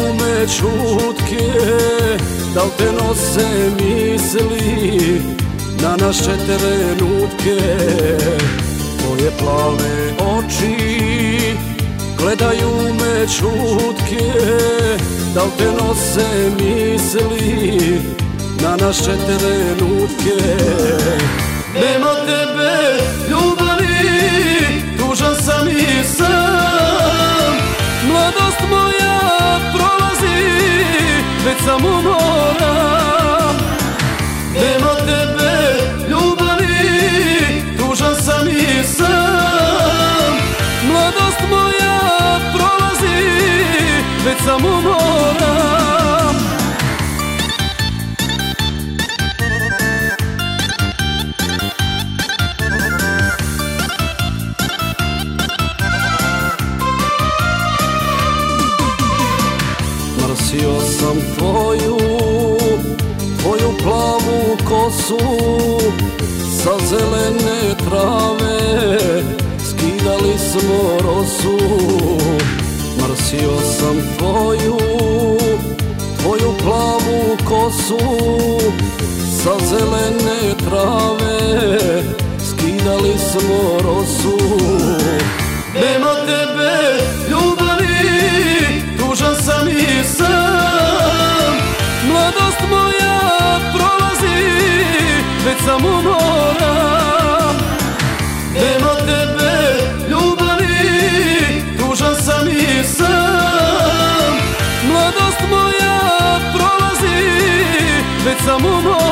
me čutke, da li te nose misli na naše trenutke. Tvoje plave oči gledaju me čutke, da li te nose misli na naše trenutke. Nema tebe ljubavi, tužan sam i sam. Mladost moja prolazi, već sam umoran. Nema tebe ljubavi, tužan sam i sam. Mladost moja prolazi, već sam umoran. Mrsio sam tvoju plavu kosu, sa zelene trave skidali smo rosu. Mrsio sam tvoju plavu kosu, sa zelene trave skidali smo rosu. Nema tebe ljubavi, tužan sam i sam. Mladost moja prolazi, već sam umoran. Nema tebe ljubavi, tužan sam i sam. Mladost moja prolazi, već sam umoran.